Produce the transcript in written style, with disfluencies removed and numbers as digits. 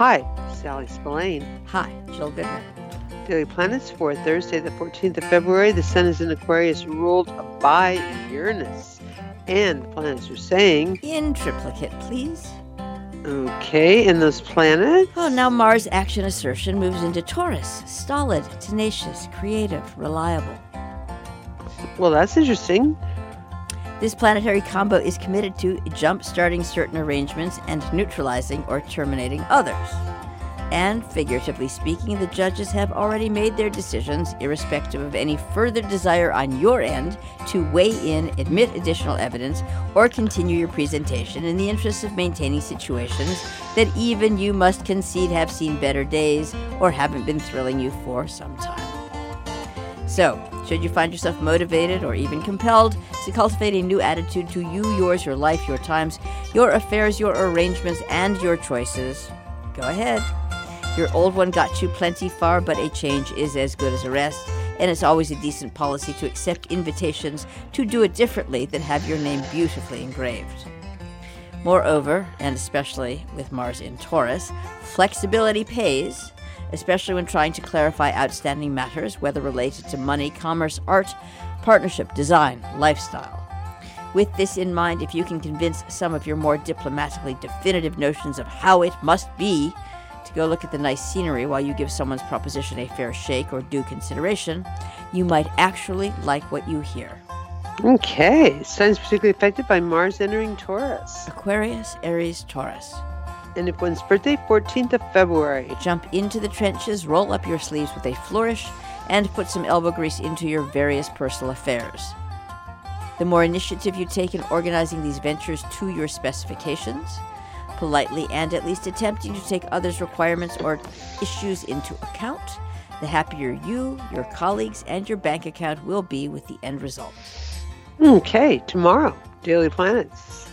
Hi, Sally Spillane. Hi, Jill Goodman. Daily Planets for Thursday, the 14th of February. The Sun is in Aquarius, ruled by Uranus. And the planets are saying... In triplicate, please. Okay, and those planets? Oh, now Mars action assertion moves into Taurus. Stolid, tenacious, creative, reliable. Well, that's interesting. This planetary combo is committed to jump-starting certain arrangements and neutralizing or terminating others. And, figuratively speaking, the judges have already made their decisions, irrespective of any further desire on your end to weigh in, admit additional evidence, or continue your presentation in the interest of maintaining situations that even you must concede have seen better days or haven't been thrilling you for some time. So, should you find yourself motivated or even compelled to cultivate a new attitude to you, yours, your life, your times, your affairs, your arrangements, and your choices, go ahead. Your old one got you plenty far, but a change is as good as a rest, and it's always a decent policy to accept invitations to do it differently than have your name beautifully engraved. Moreover, and especially with Mars in Taurus, flexibility pays, especially when trying to clarify outstanding matters, whether related to money, commerce, art, partnership, design, lifestyle. With this in mind, if you can convince some of your more diplomatically definitive notions of how it must be to go look at the nice scenery while you give someone's proposition a fair shake or due consideration, you might actually like what you hear. Okay, Sun's particularly affected by Mars entering Taurus. Aquarius, Aries, Taurus. And if one's birthday, 14th of February. Jump into the trenches, roll up your sleeves with a flourish, and put some elbow grease into your various personal affairs. The more initiative you take in organizing these ventures to your specifications, politely and at least attempting to take others' requirements or issues into account, the happier you, your colleagues, and your bank account will be with the end result. Okay, tomorrow, Daily Planets.